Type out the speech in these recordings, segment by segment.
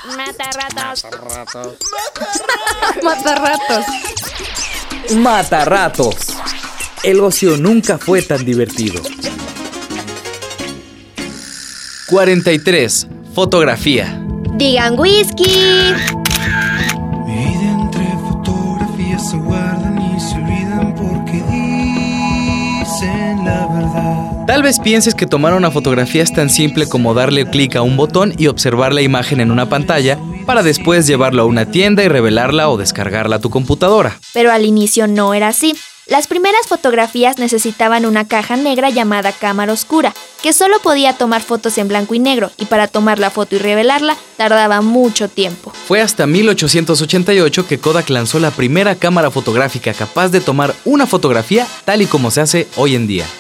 Mata ratos. Matarratos. Matarratos. El ocio nunca fue tan divertido. 43. Fotografía. Digan whisky. Y de entre fotografías se guardan y se olvidan porque dicen la verdad. Tal vez pienses que tomar una fotografía es tan simple como darle clic a un botón y observar la imagen en una pantalla para después llevarlo a una tienda y revelarla o descargarla a tu computadora. Pero al inicio no era así. Las primeras fotografías necesitaban una caja negra llamada cámara oscura, que solo podía tomar fotos en blanco y negro, y para tomar la foto y revelarla tardaba mucho tiempo. Fue hasta 1888 que Kodak lanzó la primera cámara fotográfica capaz de tomar una fotografía tal y como se hace hoy en día.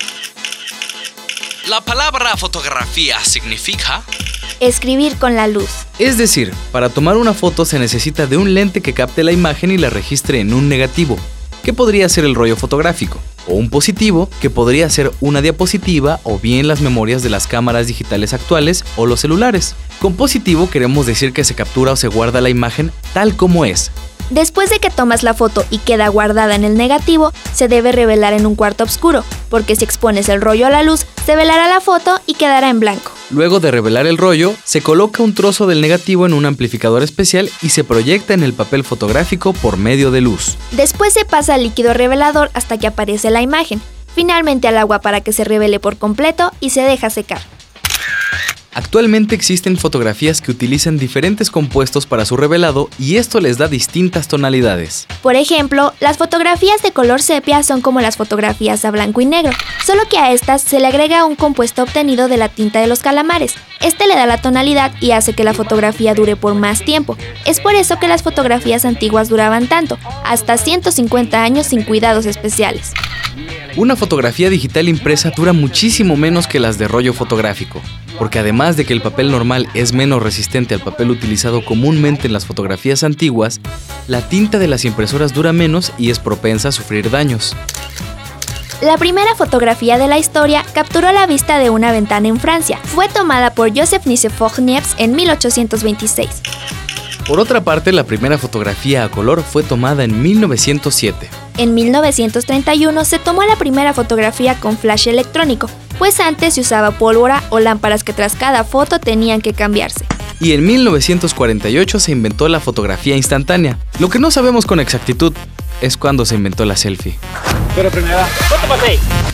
La palabra fotografía significa Escribir con la luz. Es decir, para tomar una foto se necesita de un lente que capte la imagen y la registre en un negativo, que podría ser el rollo fotográfico, o un positivo, que podría ser una diapositiva o bien las memorias de las cámaras digitales actuales o los celulares. Con positivo queremos decir que se captura o se guarda la imagen tal como es. Después de que tomas la foto y queda guardada en el negativo, se debe revelar en un cuarto oscuro, porque si expones el rollo a la luz, se velará la foto y quedará en blanco. Luego de revelar el rollo, se coloca un trozo del negativo en un amplificador especial y se proyecta en el papel fotográfico por medio de luz. Después se pasa al líquido revelador hasta que aparece la imagen, finalmente al agua para que se revele por completo y se deja secar. Actualmente existen fotografías que utilizan diferentes compuestos para su revelado y esto les da distintas tonalidades. Por ejemplo, las fotografías de color sepia son como las fotografías a blanco y negro, solo que a estas se le agrega un compuesto obtenido de la tinta de los calamares. Este le da la tonalidad y hace que la fotografía dure por más tiempo. Es por eso que las fotografías antiguas duraban tanto, hasta 150 años sin cuidados especiales. Una fotografía digital impresa dura muchísimo menos que las de rollo fotográfico, porque además de que el papel normal es menos resistente al papel utilizado comúnmente en las fotografías antiguas, la tinta de las impresoras dura menos y es propensa a sufrir daños. La primera fotografía de la historia capturó la vista de una ventana en Francia. Fue tomada por Joseph Nicephore-Niepce en 1826. Por otra parte, la primera fotografía a color fue tomada en 1907. En 1931 se tomó la primera fotografía con flash electrónico, pues antes se usaba pólvora o lámparas que tras cada foto tenían que cambiarse. Y en 1948 se inventó la fotografía instantánea. Lo que no sabemos con exactitud es cuándo se inventó la selfie. Pero primera, ¿cuánto pasé?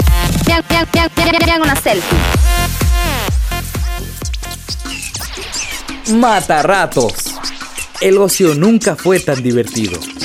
Vean una selfie. Matarratos. El ocio nunca fue tan divertido.